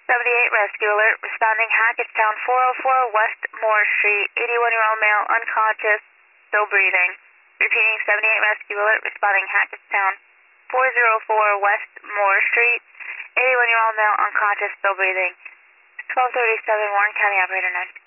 78 rescue alert, responding Hackettstown 404 West Moore Street, 81-year-old male unconscious, still breathing. Repeating 78 rescue alert, responding Hackettstown 404 West Moore Street, 81-year-old male unconscious, still breathing. 1237 Warren County Operator 9.